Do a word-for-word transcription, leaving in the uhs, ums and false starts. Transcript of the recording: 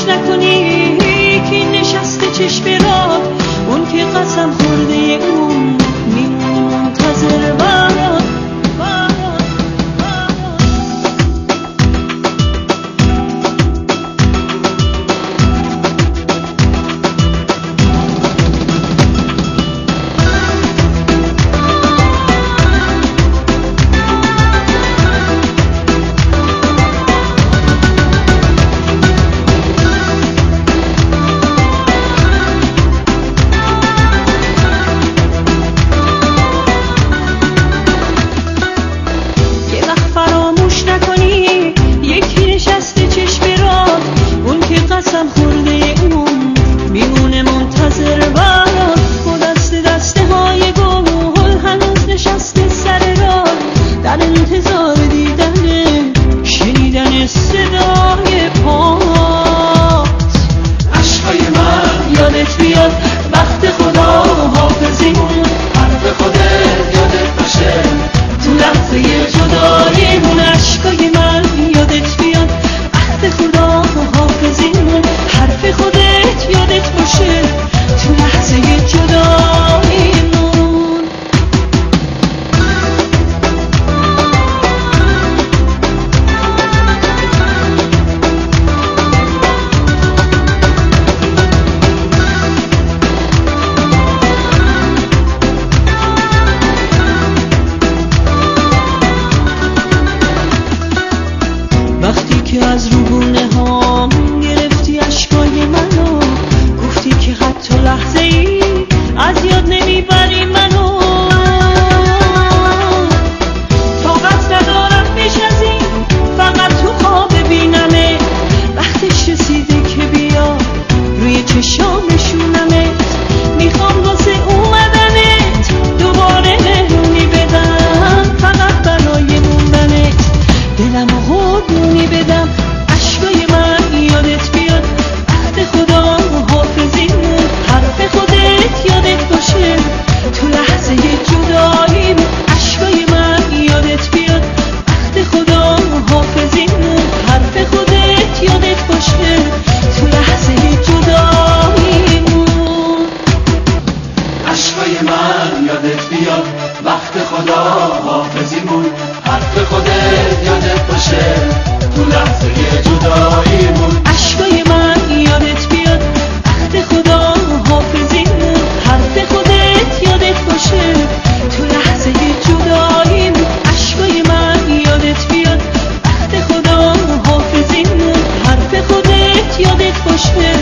نکنی که نشسته چشم راد، اون که قسم خورده اون میمونه منتظر برات. قسم خورده اون میمونه منتظر برات. با دست دسته های گل هنوز نشسته سر راه، در انتظار دیدن شنیدن صدای پات. عشقای من یادت بیاد وقت خدا حافظیمون، حرف خودت یادت باشه تو لحظه جداییمون. عشقای من یادت بیاد وقت خدا حافظیمون، حرف خودت یادت باشه تو لحظه جداییمون. وقتی که از روبونه ها گرفتی اشکای منو، گفتی که حتی لحظه ای از یاد نمیبری منو. طاقت ندارم بیش از این فقط تو خواب ببینمه، وقتش رسیده که بیا روی چشام نشونمت. میخوام واسه اومدنت دوباره مهمونی بدم، فقط برای موندنت دلمو قربونی بدم. عشقای من یادت بیاد وقت خدا حافظیمون، حرف خودت یادت باشه تو لحظه جداییمون. عشقای من یادت بیاد وقت خدا حافظیمون، حرف خودت یادت باشه تو لحظه جداییمون. عشقای من یادت بیاد وقت خدا حافظیمون، حرف خودت یادت باشه تو لحظه جداییمون. عشقای من یادت بیاد وقت خدا حافظیمون، حرف خودت یادت باشه تو لحظه جداییمون. عشقای من یادت بیاد وقت خدا حافظیمون، حرف خودت یادت باشه